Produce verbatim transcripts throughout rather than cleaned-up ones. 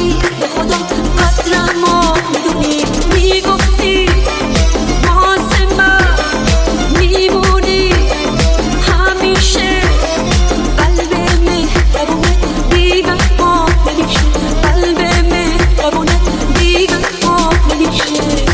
میگفتی به خدا قدرم ما میدونی، میگفتی واسه من میمونی همیشه. قلب مهربونت بی‌وفا نمیشه، قلب مهربونت بی‌وفا نمیشه.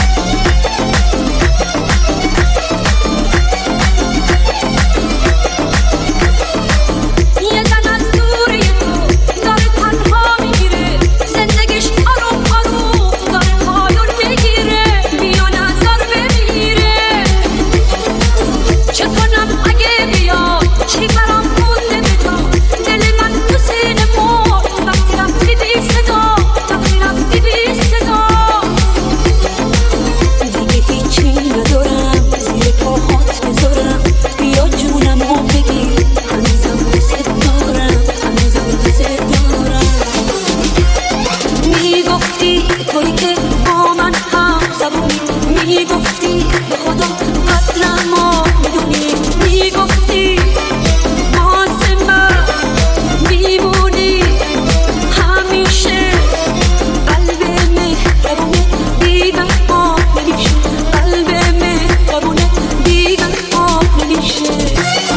تویی که با من هم زبونی، میگفتی به خدا قدرم ما میدونی، میگفتی واسه من میمونی همیشه. قلب مهربونت بی‌وفا نمیشه، قلب مهربونت بی‌وفا نمیشه.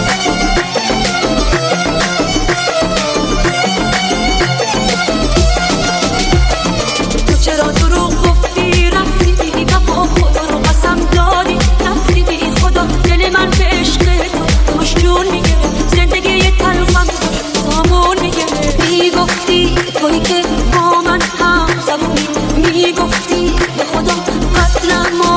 چرا دروغ گفتی رفتی بی وفا، خدا رو قسم دادی رفتی بی خدا. دل من به عشق تو داشت جون میگه، زندگی تلخم داشت سامون میگه. میگفتی تویی که با من هم زبونی، میگفتی به خدا قدرم